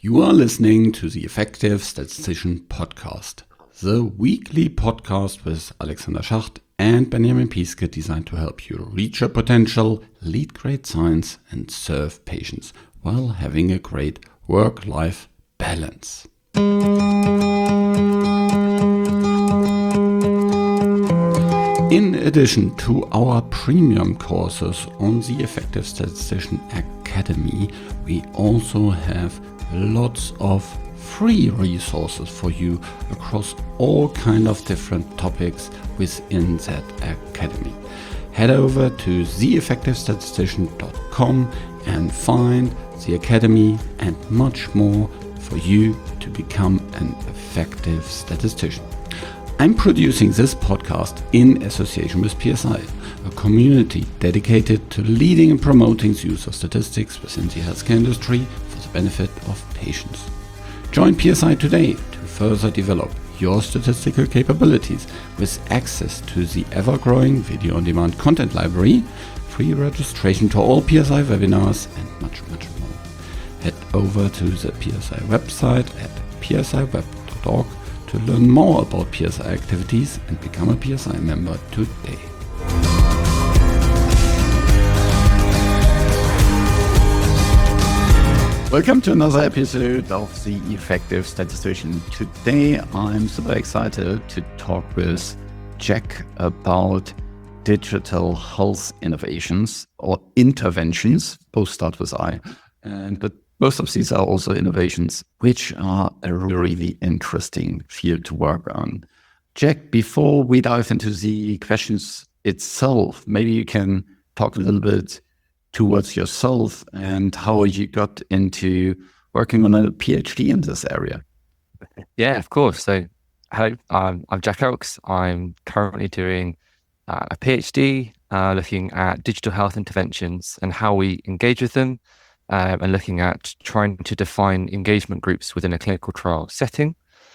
You are listening to the Effective Statistician Podcast, the weekly podcast with Alexander Schacht and Benjamin Piske designed to help you reach your potential, lead great science, and serve patients while having a great work-life balance. In addition to our premium courses on the Effective Statistician Academy, we also have lots of free resources for you across all kind of different topics within that academy. Head over to theeffectivestatistician.com and find the academy and much more for you to become an effective statistician. I'm producing this podcast in association with PSI, a community dedicated to leading and promoting the use of statistics within the healthcare industry for the benefit of patients. Join PSI today to further develop your statistical capabilities with access to the ever-growing video-on-demand content library, free registration to all PSI webinars, and much more. Head over to the PSI website at psiweb.org to learn more about PSI activities and become a PSI member today. Welcome to another episode of The Effective Statistician. Today I'm super excited to talk with Jack about digital health innovations or interventions, both start with I, but most of these are also innovations, which are a really interesting field to work on. Jack, before we dive into the questions itself, maybe you can talk a little bit towards yourself and how you got into working on a PhD in this area. Yeah, of course. So, hello, I'm Jack Elks. I'm currently doing a PhD looking at digital health interventions and how we engage with them. And looking at trying to define engagement groups within a clinical trial setting.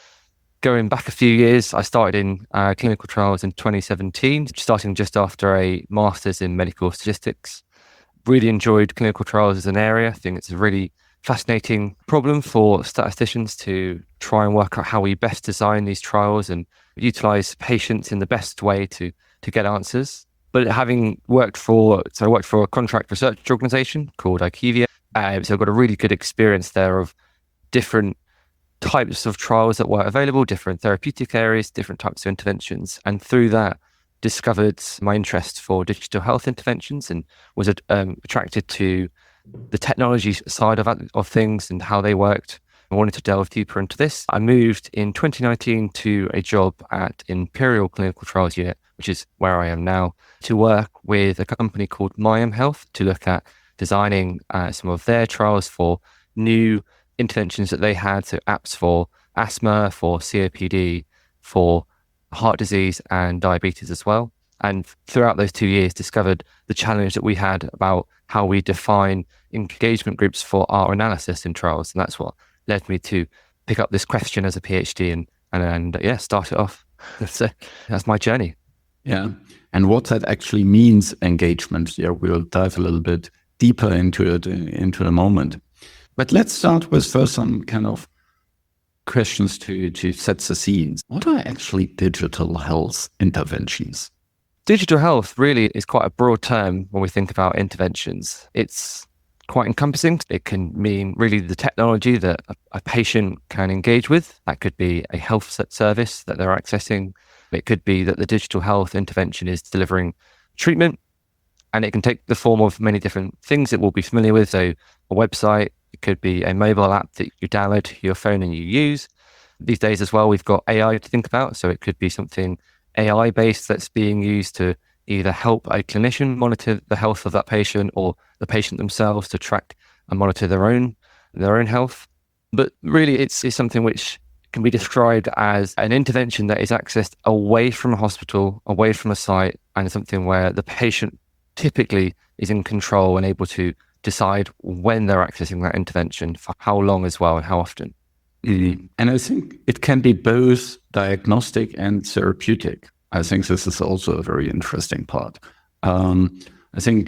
Going back a few years, I started in clinical trials in 2017, starting just after a master's in medical statistics. Really enjoyed clinical trials as an area. I think it's a really fascinating problem for statisticians to try and work out how we best design these trials and utilize patients in the best way to get answers. But having worked for a contract research organization called IQVIA, so I got a really good experience there of different types of trials that were available, different therapeutic areas, different types of interventions. And through that, discovered my interest for digital health interventions and was attracted to the technology side of things and how they worked. I wanted to delve deeper into this. I moved in 2019 to a job at Imperial Clinical Trials Unit, which is where I am now, to work with a company called Myam Health to look at designing some of their trials for new interventions that they had, so apps for asthma, for COPD, for heart disease and diabetes as well. And throughout those 2 years, discovered the challenge that we had about how we define engagement groups for our analysis in trials. And that's what led me to pick up this question as a PhD and start it off. So that's my journey. Yeah. And what that actually means, engagement, we'll dive a little bit deeper into it into a moment. But let's start with first some kind of questions to set the scenes. What are actually digital health interventions? Digital health really is quite a broad term when we think about interventions. It's quite encompassing. It can mean really the technology that a patient can engage with. That could be a health service that they're accessing. It could be that the digital health intervention is delivering treatment. And it can take the form of many different things that we'll be familiar with. So a website, it could be a mobile app that you download to your phone and you use. These days as well, we've got AI to think about. So it could be something AI-based that's being used to either help a clinician monitor the health of that patient or the patient themselves to track and monitor their own health. But really, it's something which can be described as an intervention that is accessed away from a hospital, away from a site, and something where the patient typically is in control and able to decide when they're accessing that intervention, for how long as well, and how often. And I think it can be both diagnostic and therapeutic. I think this is also a very interesting part. I think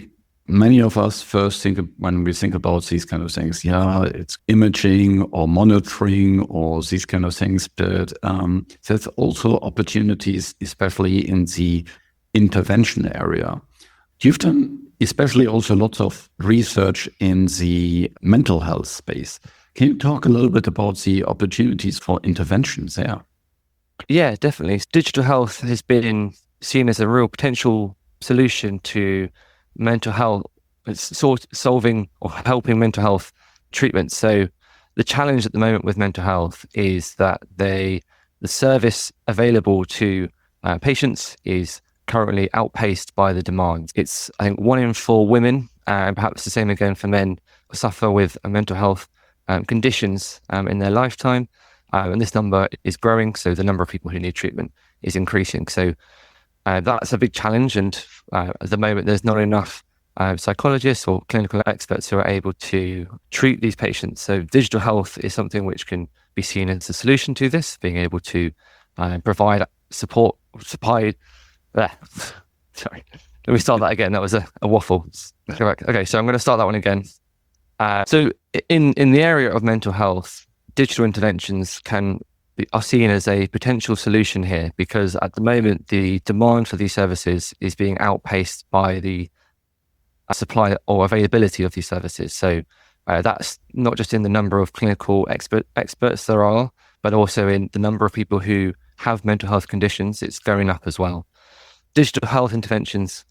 many of us first when we think about these kind of things, it's imaging or monitoring or these kind of things, but there's also opportunities, especially in the intervention area. You've done especially also lots of research in the mental health space. Can you talk a little bit about the opportunities for interventions there? Yeah, definitely. Digital health has been seen as a real potential solution to mental health, solving or helping mental health treatment. So the challenge at the moment with mental health is that the service available to patients is currently outpaced by the demand. It's, I think, 1 in 4 women, and perhaps the same again for men, suffer with mental health conditions in their lifetime. And this number is growing, so the number of people who need treatment is increasing. So that's a big challenge. And at the moment, there's not enough psychologists or clinical experts who are able to treat these patients. So digital health is something which can be seen as a solution to this, being able to provide support, sorry, let me start that again. That was a waffle. Okay, so I'm going to start that one again. So in the area of mental health, digital interventions are seen as a potential solution here, because at the moment, the demand for these services is being outpaced by the supply or availability of these services. So that's not just in the number of clinical experts there are, but also in the number of people who have mental health conditions. It's going up as well. Digital health interventions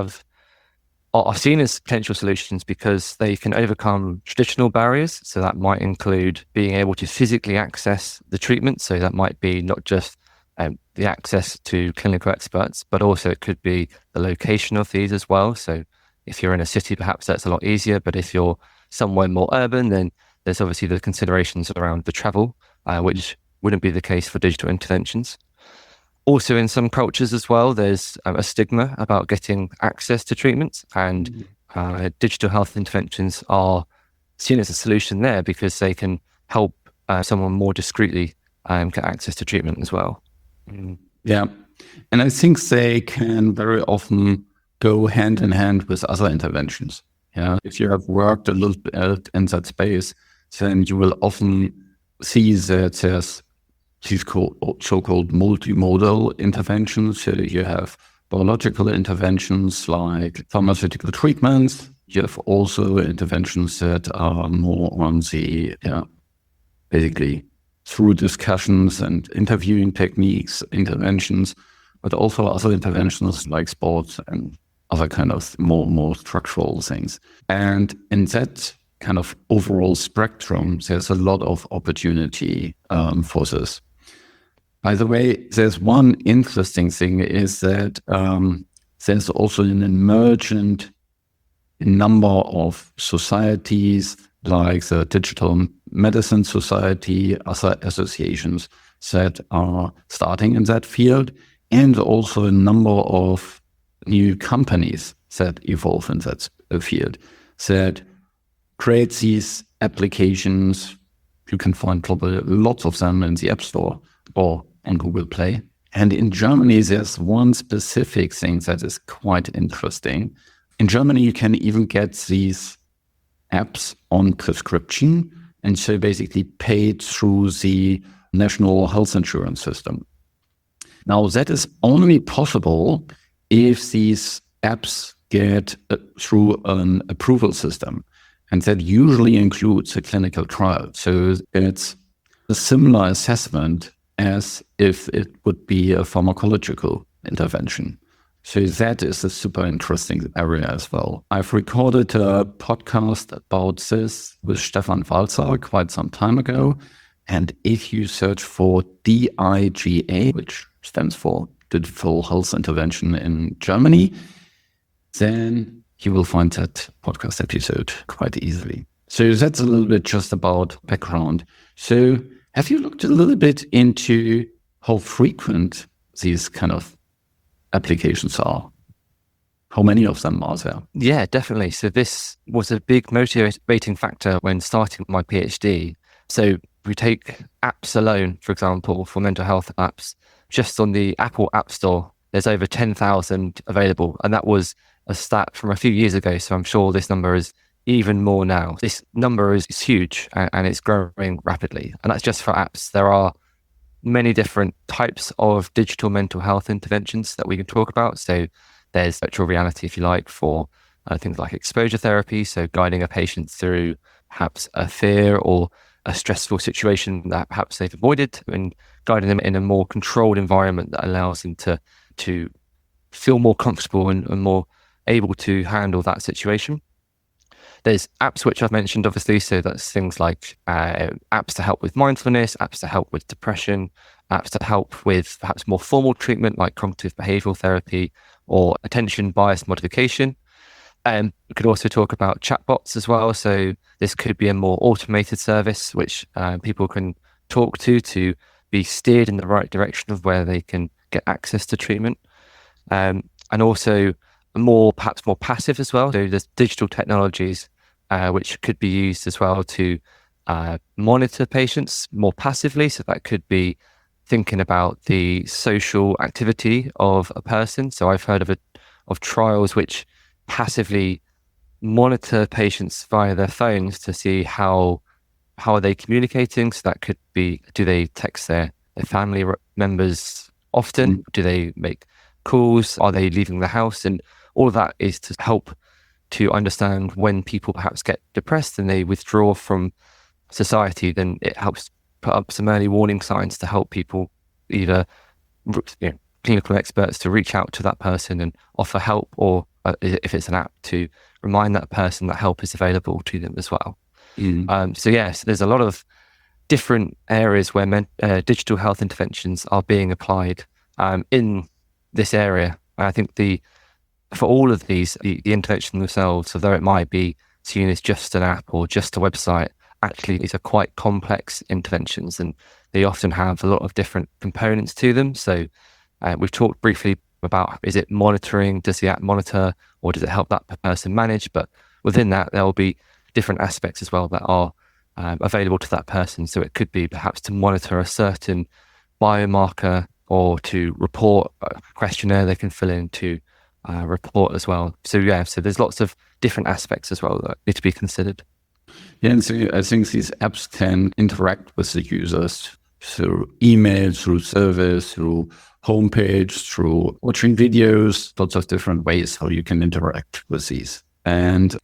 are seen as potential solutions because they can overcome traditional barriers. So that might include being able to physically access the treatment. So that might be not just the access to clinical experts, but also it could be the location of these as well. So if you're in a city, perhaps that's a lot easier. But if you're somewhere more urban, then there's obviously the considerations around the travel, which wouldn't be the case for digital interventions. Also, in some cultures as well, there's a stigma about getting access to treatment, and digital health interventions are seen as a solution there because they can help someone more discreetly get access to treatment as well. Yeah, and I think they can very often go hand in hand with other interventions. Yeah, if you have worked a little bit in that space, then you will often see that there's these so-called multimodal interventions. So you have biological interventions like pharmaceutical treatments. You have also interventions that are more on the, basically through discussions and interviewing techniques, interventions, but also other interventions like sports and other kind of more structural things. And in that kind of overall spectrum, there's a lot of opportunity for this. By the way, there's one interesting thing is that there's also an emergent number of societies like the Digital Medicine Society, other associations that are starting in that field, and also a number of new companies that evolve in that field that create these applications. You can find probably lots of them in the App Store or on Google Play. And in Germany, there's one specific thing that is quite interesting. In Germany, you can even get these apps on prescription, and so basically paid through the national health insurance system. Now, that is only possible if these apps get through an approval system. And that usually includes a clinical trial. So it's a similar assessment as if it would be a pharmacological intervention. So that is a super interesting area as well. I've recorded a podcast about this with Stefan Walzer quite some time ago. And if you search for DIGA, which stands for Digital Health Intervention in Germany, then you will find that podcast episode quite easily. So that's a little bit just about background. So have you looked a little bit into how frequent these kind of applications are? How many of them are there? Yeah, definitely. So this was a big motivating factor when starting my PhD. So we take apps alone, for example, for mental health apps, just on the Apple App Store, there's over 10,000 available. And that was a stat from a few years ago, so I'm sure this number is even more now. This number is huge and it's growing rapidly. And that's just for apps. There are many different types of digital mental health interventions that we can talk about. So there's virtual reality, if you like, for things like exposure therapy. So guiding a patient through perhaps a fear or a stressful situation that perhaps they've avoided, and guiding them in a more controlled environment that allows them to feel more comfortable and more able to handle that situation. There's apps which I've mentioned, obviously. So that's things like apps to help with mindfulness, apps to help with depression, apps to help with perhaps more formal treatment like cognitive behavioral therapy or attention bias modification. We could also talk about chatbots as well. So this could be a more automated service which people can talk to be steered in the right direction of where they can get access to treatment. And also perhaps more passive as well. So there's digital technologies which could be used as well to monitor patients more passively. So that could be thinking about the social activity of a person. So I've heard of trials which passively monitor patients via their phones to see how are they communicating. So that could be, do they text their family members often? Do they make calls? Are they leaving the house? And all of that is to help to understand when people perhaps get depressed and they withdraw from society. Then it helps put up some early warning signs to help people, either clinical experts, to reach out to that person and offer help, or if it's an app, to remind that person that help is available to them as well. So yes, there's a lot of different areas where digital health interventions are being applied in this area. I think for all of these, the intervention themselves, although it might be seen as just an app or just a website, actually these are quite complex interventions and they often have a lot of different components to them. So we've talked briefly about, is it monitoring? Does the app monitor, or does it help that person manage? But within that, there will be different aspects as well that are available to that person. So it could be perhaps to monitor a certain biomarker, or to report a questionnaire they can fill in to report as well. So so there's lots of different aspects as well that need to be considered. Yeah, and so I think these apps can interact with the users through email, through service, through homepage, through watching videos, lots of different ways how you can interact with these. And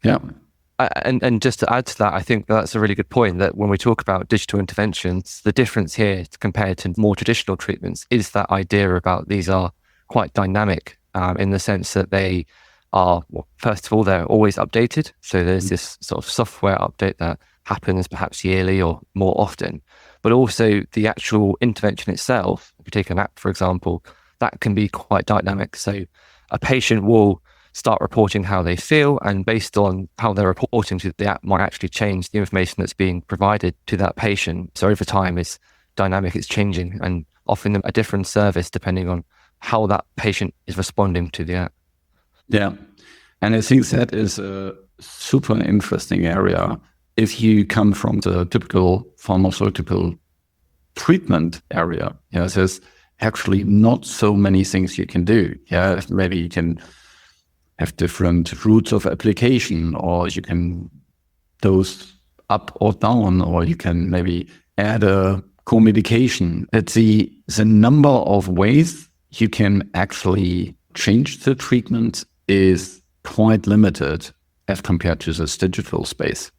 And just to add to that, I think that's a really good point, that when we talk about digital interventions, the difference here compared to more traditional treatments is that idea about these are quite dynamic in the sense that they are, well, first of all, they're always updated. So there's this sort of software update that happens perhaps yearly or more often, but also the actual intervention itself, if you take an app, for example, that can be quite dynamic. So a patient will start reporting how they feel, and based on how they're reporting to the app might actually change the information that's being provided to that patient. So over time it's dynamic, it's changing, and offering them a different service depending on how that patient is responding to the app. Yeah. And I think that is a super interesting area. If you come from the typical pharmaceutical treatment area, there's actually not so many things you can do. Yeah, maybe you can have different routes of application, or you can dose up or down, or you can maybe add a co-medication. The number of ways you can actually change the treatment is quite limited as compared to this digital space.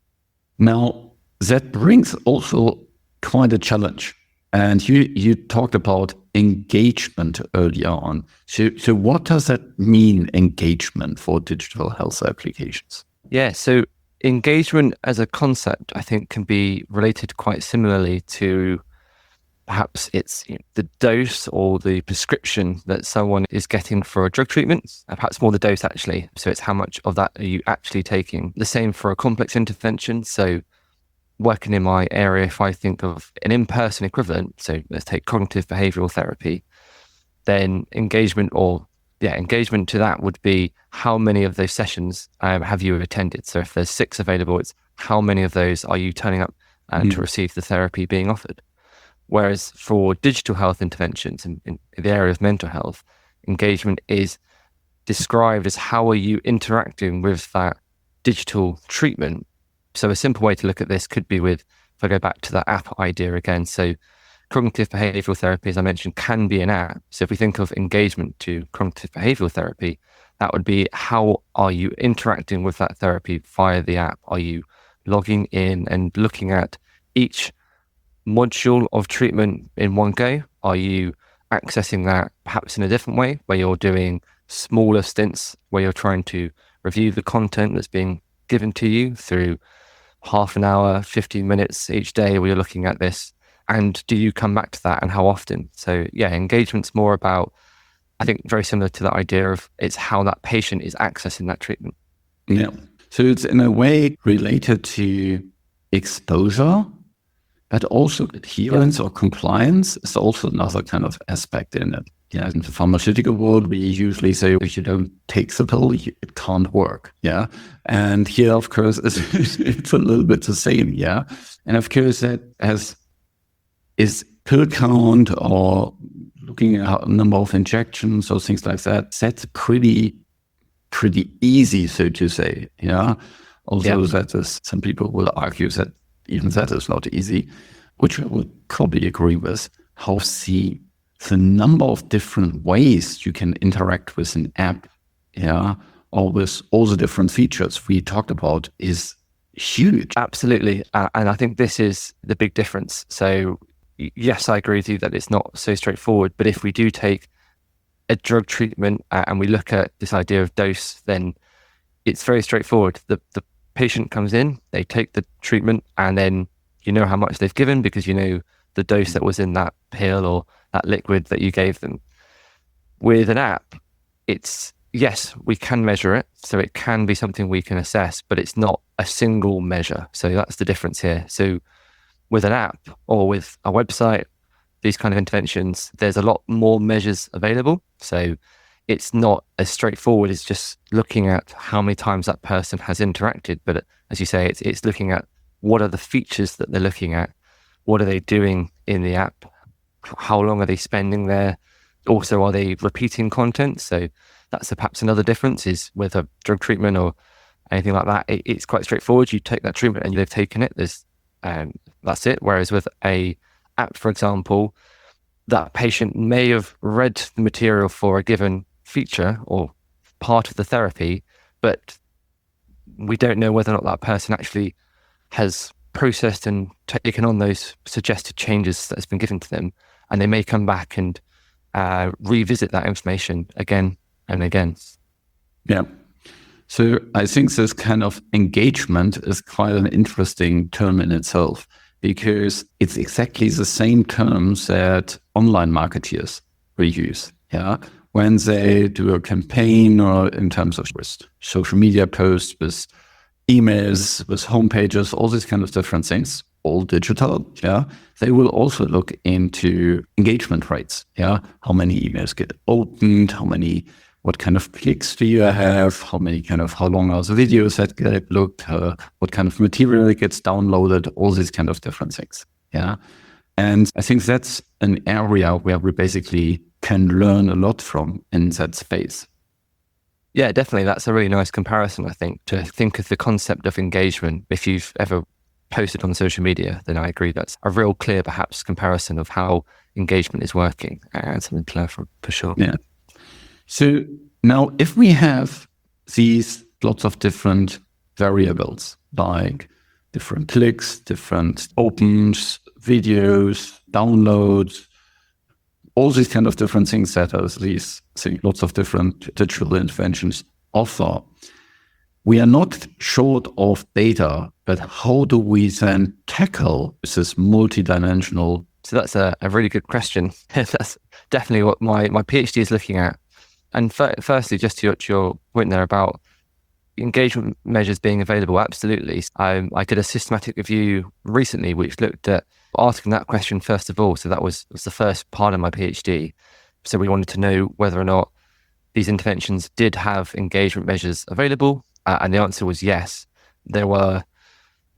Now, that brings also quite a challenge. And you talked about engagement earlier on. So what does that mean, engagement for digital health applications? Yeah, so engagement as a concept, I think, can be related quite similarly to perhaps it's the dose or the prescription that someone is getting for a drug treatment, perhaps more the dose actually. So it's how much of that are you actually taking. The same for a complex intervention. So working in my area, if I think of an in-person equivalent, so let's take cognitive behavioral therapy, then engagement to that would be how many of those sessions have you attended. So if there's 6 available, it's how many of those are you turning up to receive the therapy being offered. Whereas for digital health interventions in the area of mental health, engagement is described as how are you interacting with that digital treatment. So a simple way to look at this could be with, if I go back to that app idea again, so cognitive behavioral therapy, as I mentioned, can be an app. So if we think of engagement to cognitive behavioral therapy, that would be how are you interacting with that therapy via the app? Are you logging in and looking at each module of treatment in one go? Are you accessing that perhaps in a different way, where you're doing smaller stints, where you're trying to review the content that's being given to you through half an hour, 15 minutes each day where you're looking at this? And do you come back to that, and how often? So yeah, engagement's more about, I think, very similar to that idea of it's how that patient is accessing that treatment. Yeah. So it's in a way related to exposure, but also adherence or compliance is also another kind of aspect in it. Yeah, in the pharmaceutical world, we usually say if you don't take the pill, it can't work. Yeah, and here, of course, it's a little bit the same. Yeah, and of course that is pill count or looking at a number of injections or things like that. That's pretty easy, so to say. Yeah, although that is, some people will argue that even that is not easy, which I would probably agree with. How the number of different ways you can interact with an app, yeah, or with all the different features we talked about is huge. Absolutely. And I think this is the big difference. So yes, I agree with you that it's not so straightforward, but if we do take a drug treatment and we look at this idea of dose, then it's very straightforward. The patient comes in, they take the treatment, and then you know how much they've given because you know the dose that was in that pill or that liquid that you gave them. With an app, it's, yes, we can measure it. So it can be something we can assess, but it's not a single measure. So that's the difference here. So with an app or with a website, these kind of interventions, there's a lot more measures available. So it's not as straightforward as just looking at how many times that person has interacted. But as you say, it's looking at what are the features that they're looking at, what are they doing in the app, how long are they spending there, also are they repeating content. So that's perhaps another difference is with a drug treatment or anything like that, it's quite straightforward. You take that treatment and they've taken it, that's it. Whereas with a app, for example, that patient may have read the material for a given feature or part of the therapy, but we don't know whether or not that person actually has processed and taken on those suggested changes that's been given to them. And they may come back and revisit that information again and again. Yeah. So I think this kind of engagement is quite an interesting term in itself, because it's exactly the same terms that online marketeers will use. Yeah. When they do a campaign or in terms of with social media posts, with emails, with homepages, all these kind of different things, all digital. Yeah. They will also look into engagement rates. Yeah. How many emails get opened? What kind of clicks do you have? How long are the videos that get looked? What kind of material gets downloaded? All these kind of different things. Yeah. And I think that's an area where we basically can learn a lot from in that space. Yeah, definitely. That's a really nice comparison, I think, to think of the concept of engagement. If you've ever posted on social media, then I agree that's a real clear, perhaps, comparison of how engagement is working, and something to learn from, for sure. Yeah. So now if we have these lots of different variables, like different clicks, different opens, videos, downloads, all these kind of different things that these lots of different digital interventions offer, we are not short of data, but how do we then tackle this multidimensional? So that's a really good question. That's definitely what my PhD is looking at. And firstly, just to your point there about engagement measures being available, absolutely. I did a systematic review recently, which looked at asking that question first of all. So that was the first part of my PhD. So we wanted to know whether or not these interventions did have engagement measures available. And the answer was yes. There were over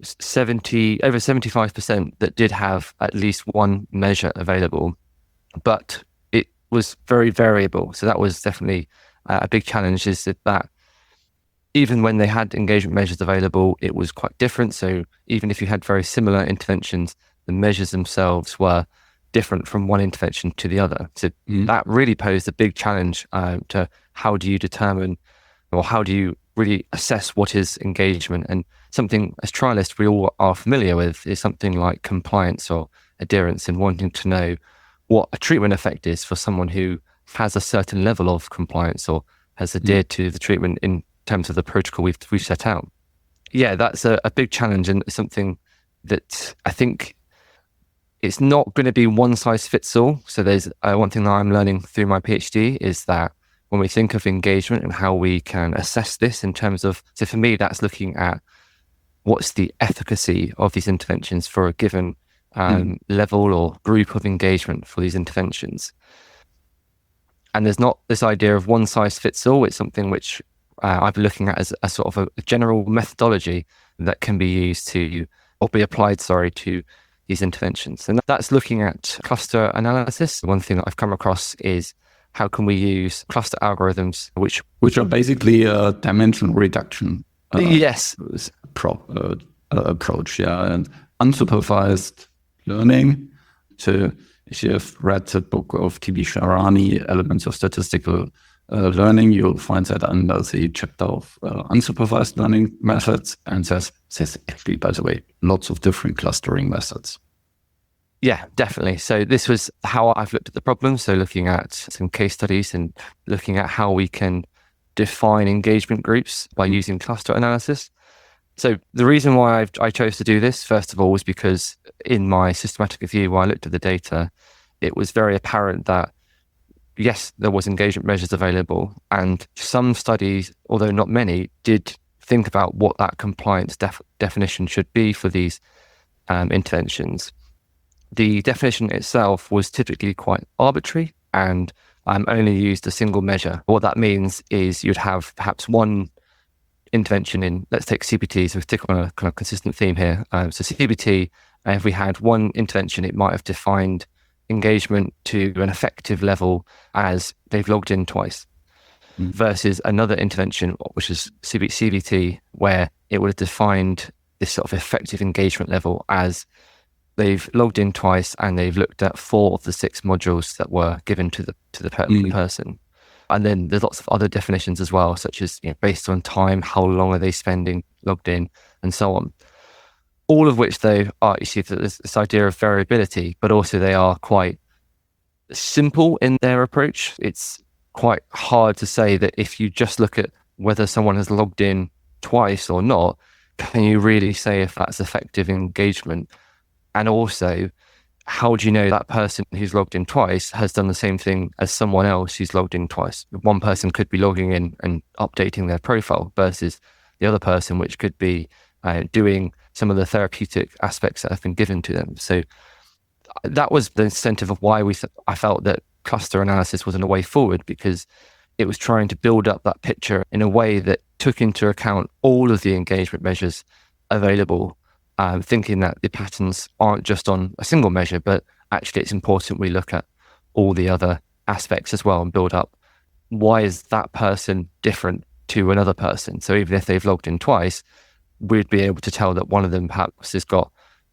75% that did have at least one measure available, but it was very variable. So that was definitely a big challenge is that even when they had engagement measures available, it was quite different. So even if you had very similar interventions, the measures themselves were different from one intervention to the other. So that really posed a big challenge to how do you determine, or how do you really assess what is engagement? And something as trialists we all are familiar with is something like compliance or adherence, and wanting to know what a treatment effect is for someone who has a certain level of compliance or has adhered to the treatment in terms of the protocol we've set out. Yeah, that's a big challenge, and something that I think it's not going to be one size fits all. So there's one thing that I'm learning through my PhD is that when we think of engagement and how we can assess this in terms of, so for me, that's looking at what's the efficacy of these interventions for a given level or group of engagement for these interventions. And there's not this idea of one size fits all. It's something which I've been looking at as a sort of a general methodology that can be used to, or be applied, to these interventions. And that's looking at cluster analysis. One thing that I've come across is how can we use cluster algorithms, which are basically a dimension reduction yes approach, and unsupervised learning. So if you have read the book of T.B. Sharani, Elements of Statistical Learning, you'll find that under the chapter of unsupervised learning methods, and there's actually, by the way, lots of different clustering methods. Yeah, definitely. So this was how I've looked at the problem. So looking at some case studies and looking at how we can define engagement groups by using cluster analysis. So the reason why I chose to do this, first of all, was because in my systematic review, while I looked at the data, it was very apparent that yes, there was engagement measures available, and some studies, although not many, did think about what that compliance definition should be for these interventions. The definition itself was typically quite arbitrary and only used a single measure. What that means is you'd have perhaps one intervention in, let's take CBT, so we stick on a kind of consistent theme here. So CBT, if we had one intervention, it might have defined engagement to an effective level as they've logged in twice, versus another intervention, which is CBT, where it would have defined this sort of effective engagement level as they've logged in twice and they've looked at 4 of the 6 modules that were given to the person. And then there's lots of other definitions as well, such as based on time, how long are they spending logged in, and so on. All of which, though, are, you see, this idea of variability, but also they are quite simple in their approach. It's quite hard to say that if you just look at whether someone has logged in twice or not, can you really say if that's effective engagement? And also, how do you know that person who's logged in twice has done the same thing as someone else who's logged in twice? One person could be logging in and updating their profile versus the other person, which could be doing some of the therapeutic aspects that have been given to them. So that was the incentive of why I felt that cluster analysis wasn't a way forward, because it was trying to build up that picture in a way that took into account all of the engagement measures available, thinking that the patterns aren't just on a single measure, but actually it's important we look at all the other aspects as well and build up why is that person different to another person. So even if they've logged in twice, we'd be able to tell that one of them perhaps has got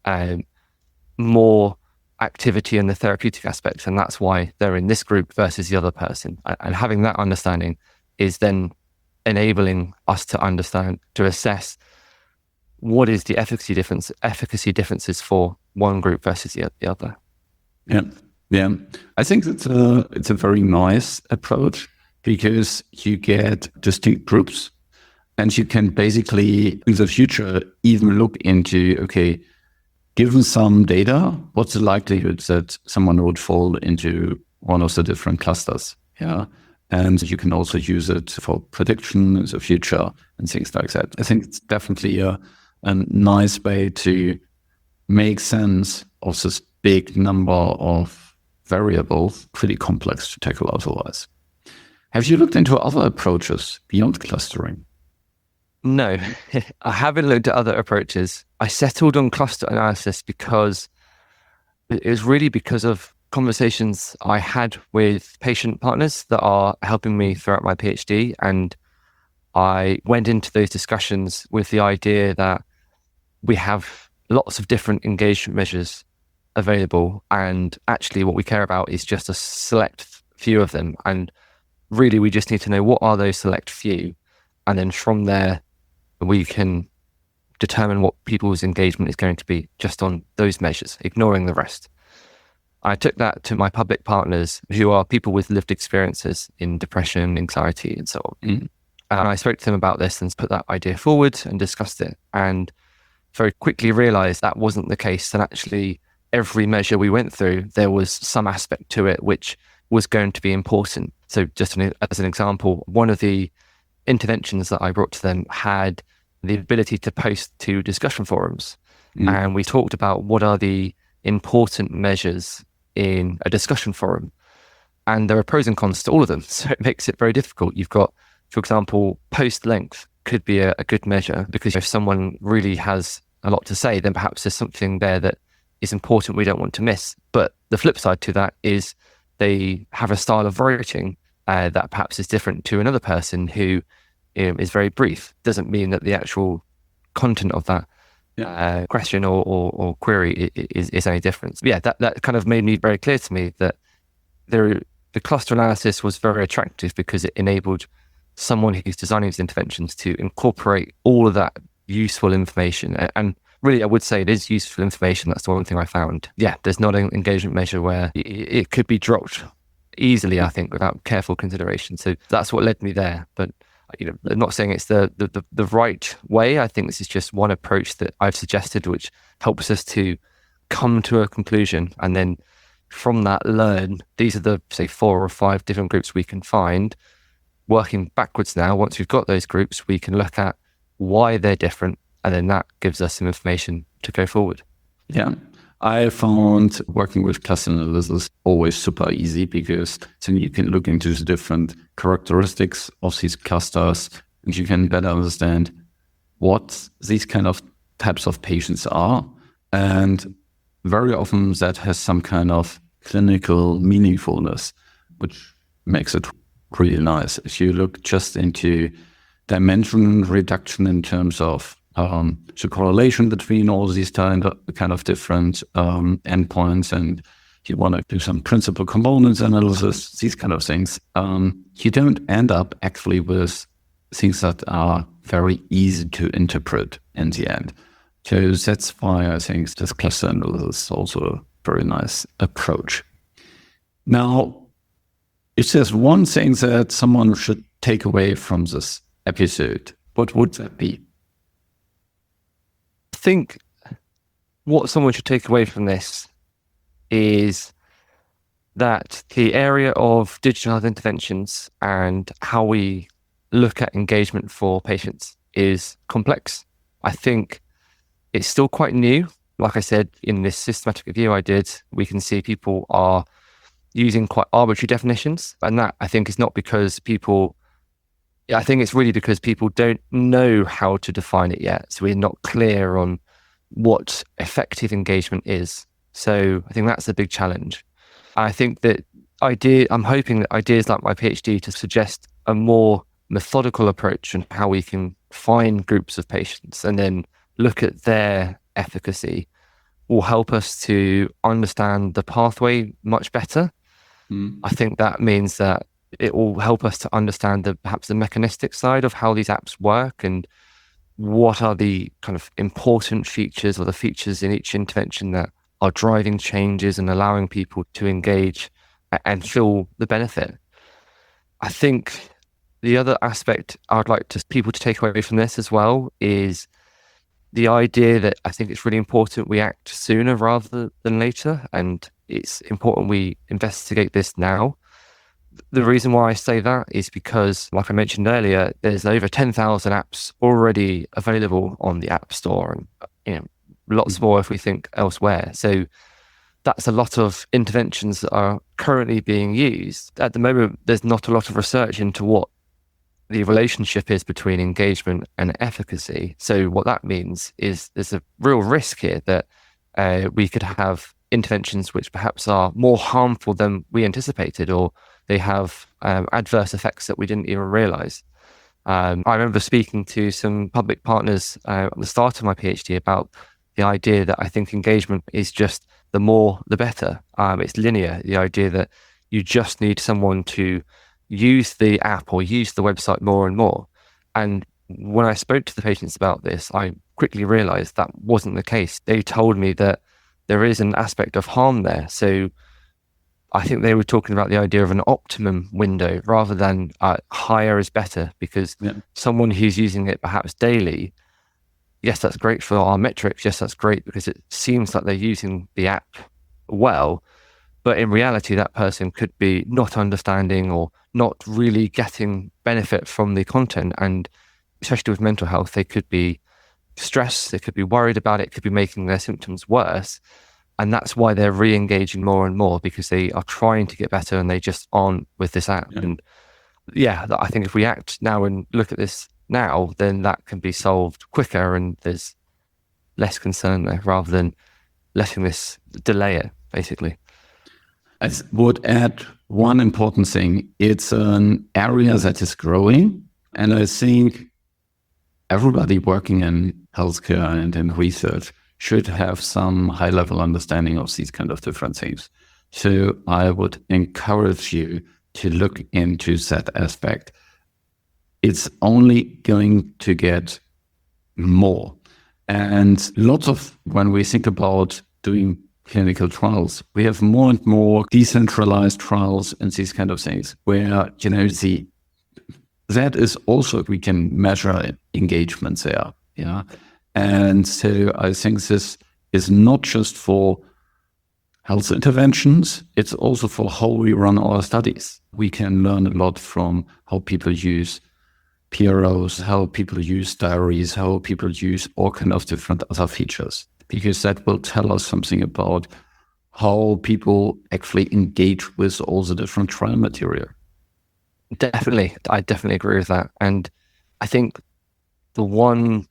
more activity in the therapeutic aspects, and that's why they're in this group versus the other person. And having that understanding is then enabling us to understand, to assess what is the efficacy differences for one group versus the other. Yeah. I think it's a very nice approach, because you get distinct groups, and you can basically in the future even look into, okay, given some data, what's the likelihood that someone would fall into one of the different clusters? Yeah. And you can also use it for prediction in the future and things like that. I think it's definitely a nice way to make sense of this big number of variables, pretty complex to tackle otherwise. Have you looked into other approaches beyond clustering? No, I haven't looked at other approaches. I settled on cluster analysis because it was really because of conversations I had with patient partners that are helping me throughout my PhD. And I went into those discussions with the idea that we have lots of different engagement measures available. And actually what we care about is just a select few of them. And really, we just need to know what are those select few. And then from there, we can determine what people's engagement is going to be just on those measures, ignoring the rest. I took that to my public partners, who are people with lived experiences in depression, anxiety, and so on. Mm. And I spoke to them about this and put that idea forward and discussed it. And very quickly realized that wasn't the case. And actually, every measure we went through, there was some aspect to it which was going to be important. So just as an example, one of the interventions that I brought to them had the ability to post to discussion forums. And we talked about what are the important measures in a discussion forum. And there are pros and cons to all of them. So it makes it very difficult. You've got, for example, post length could be a good measure, because if someone really has a lot to say, then perhaps there's something there that is important we don't want to miss. But the flip side to that is they have a style of writing that perhaps is different to another person who is very brief. Doesn't mean that the actual content of that question or query is any different. Yeah, that kind of made me very clear to me that the cluster analysis was very attractive because it enabled someone who's designing these interventions to incorporate all of that useful information. And really, I would say it is useful information. That's the one thing I found. Yeah, there's not an engagement measure where it could be dropped easily, I think, without careful consideration. So that's what led me there. But I'm not saying it's the right way. I think this is just one approach that I've suggested, which helps us to come to a conclusion, and then from that learn. These are the, say, 4 or 5 different groups we can find. Working backwards now, once we've got those groups, we can look at why they're different, and then that gives us some information to go forward. Yeah. I found working with cluster analysis always super easy, because then you can look into the different characteristics of these clusters, and you can better understand what these kind of types of patients are. And very often that has some kind of clinical meaningfulness, which makes it really nice. If you look just into dimension reduction in terms of the correlation between all these kind of different endpoints, and you want to do some principal components analysis, these kind of things, you don't end up actually with things that are very easy to interpret in the end. So that's why I think this cluster analysis is also a very nice approach. Now, if there's one thing that someone should take away from this episode, what would that be? I think what someone should take away from this is that the area of digital health interventions and how we look at engagement for patients is complex. I think it's still quite new. Like I said, in this systematic review I did, we can see people are using quite arbitrary definitions. And that, I think, is not because I think it's really because people don't know how to define it yet. So we're not clear on what effective engagement is. So I think that's a big challenge. I think that I'm hoping that ideas like my PhD to suggest a more methodical approach on how we can find groups of patients and then look at their efficacy will help us to understand the pathway much better. I think that means that it will help us to understand perhaps the mechanistic side of how these apps work and what are the kind of important features or the features in each intervention that are driving changes and allowing people to engage and feel the benefit. I think the other aspect I'd like people to take away from this as well is the idea that I think it's really important we act sooner rather than later, and it's important we investigate this now. The reason why I say that is because, like I mentioned earlier, there's over 10,000 apps already available on the App Store, and lots more if we think elsewhere. So that's a lot of interventions that are currently being used. At the moment, there's not a lot of research into what the relationship is between engagement and efficacy. So what that means is there's a real risk here that we could have interventions which perhaps are more harmful than we anticipated, or they have adverse effects that we didn't even realize. I remember speaking to some public partners at the start of my PhD about the idea that I think engagement is just the more, the better. It's linear, the idea that you just need someone to use the app or use the website more and more. And when I spoke to the patients about this, I quickly realized that wasn't the case. They told me that there is an aspect of harm there. So I think they were talking about the idea of an optimum window rather than higher is better, because someone who's using it perhaps daily, yes, that's great for our metrics. Yes, that's great because it seems like they're using the app well. But in reality, that person could be not understanding or not really getting benefit from the content. And especially with mental health, they could be stressed, they could be worried about it, could be making their symptoms worse. And that's why they're re-engaging more and more, because they are trying to get better and they just aren't with this app. And I think if we act now and look at this now, then that can be solved quicker and there's less concern there rather than letting this delay it, basically. I would add one important thing. It's an area that is growing, and I think everybody working in healthcare and in research should have some high-level understanding of these kind of different things. So I would encourage you to look into that aspect. It's only going to get more. And lots of, when we think about doing clinical trials, we have more and more decentralized trials and these kind of things where, that is also, we can measure engagement there. Yeah. And so I think this is not just for health interventions, it's also for how we run our studies. We can learn a lot from how people use PROs, how people use diaries, how people use all kind of different other features, because that will tell us something about how people actually engage with all the different trial material. Definitely. I definitely agree with that. And I think one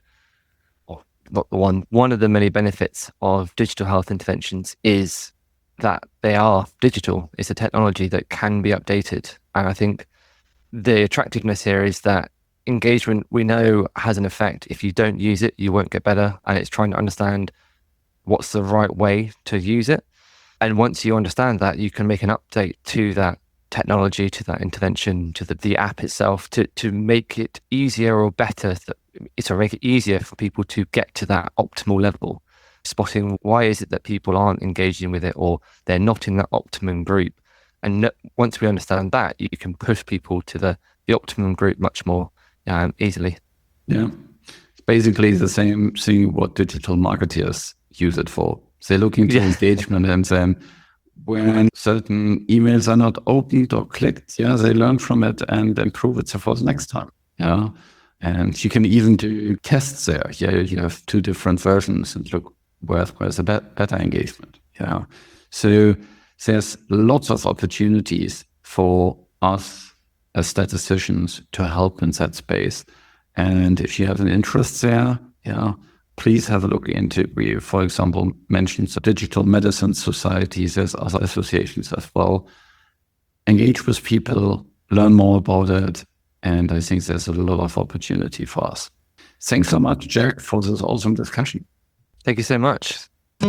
of the many benefits of digital health interventions is that they are digital. It's a technology that can be updated. And I think the attractiveness here is that engagement, we know, has an effect. If you don't use it, you won't get better. And it's trying to understand what's the right way to use it. And once you understand that, you can make an update to that technology, to that intervention, to the app itself, to make it easier or better, to make it easier for people to get to that optimal level. Spotting why is it that people aren't engaging with it, or they're not in that optimum group. And once we understand that, you can push people to the optimum group much more easily. Yeah. It's basically the same thing what digital marketers use it for. They're looking to engagement, and then when certain emails are not opened or clicked, they learn from it and improve it for the next time. Yeah. And you can even do tests there. You have two different versions and look where's a better engagement. Yeah. So there's lots of opportunities for us as statisticians to help in that space. And if you have an interest there, please have a look into, we, for example, mentioned the Digital Medicine Societies, there's other associations as well. Engage with people, learn more about it, and I think there's a lot of opportunity for us. Thanks so much, Jack, for this awesome discussion. Thank you so much.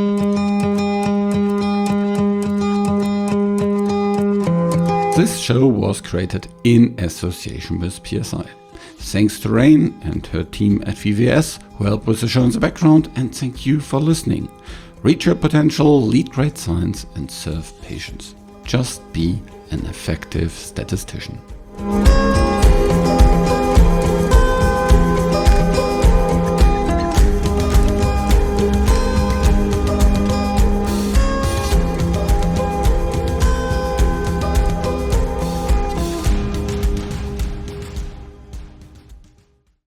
This show was created in association with PSI. Thanks to Rain and her team at VVS who helped with the show in the background, and thank you for listening. Reach your potential, lead great science, and serve patients. Just be an effective statistician.